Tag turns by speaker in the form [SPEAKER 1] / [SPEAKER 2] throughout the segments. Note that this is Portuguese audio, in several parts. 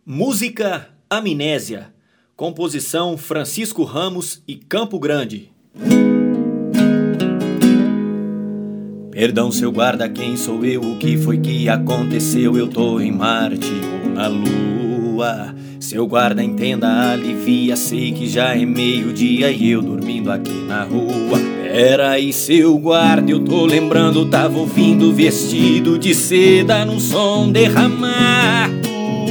[SPEAKER 1] Música Amnésia, composição Francisco Ramos e Campo Grande. Perdão, seu guarda, quem sou eu? O que foi que aconteceu? Eu tô em Marte ou na Lua. Seu guarda, entenda, alivia, sei que já é meio-dia e eu dormindo aqui na rua. Peraí, seu guarda, eu tô lembrando, tava ouvindo vestido de seda num som derramado.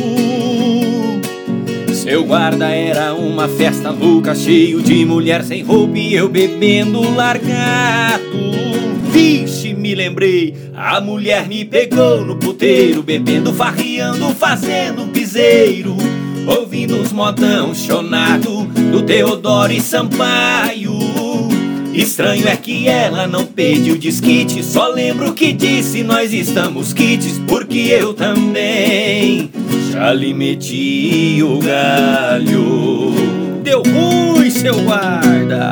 [SPEAKER 1] Seu guarda, era uma festa louca, cheio de mulher sem roupa e eu bebendo largado. Vixe, me lembrei, a mulher me pegou no puteiro, bebendo, farriando, fazendo piseiro, ouvindo os modão chonado do Teodoro e Sampaio. Estranho é que ela não pediu desquite, só lembro que disse: nós estamos quites, porque eu também já lhe meti o galho. Deu ruim, seu guarda.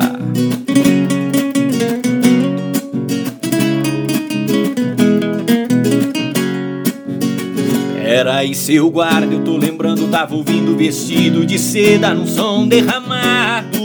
[SPEAKER 1] Peraí, seu guarda, eu tô lembrando, tava ouvindo vestido de seda num som derramado.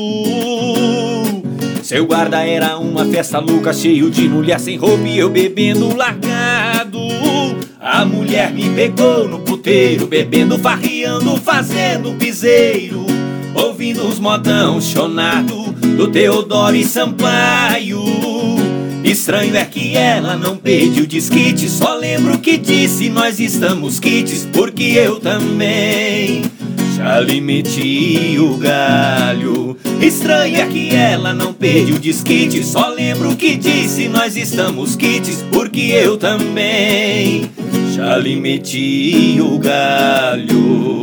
[SPEAKER 1] Seu guarda, era uma festa louca, cheio de mulher sem roupa e eu bebendo largado. A mulher me pegou no puteiro, bebendo, farriando, fazendo piseiro, ouvindo os modão chonado do Teodoro e Sampaio. Estranho é que ela não pediu desquite, só lembro que disse: nós estamos quites, porque eu também já lhe meti o galho. Estranho é que ela não pediu desquite, só lembro que disse: nós estamos quites, porque eu também já lhe meti o galho.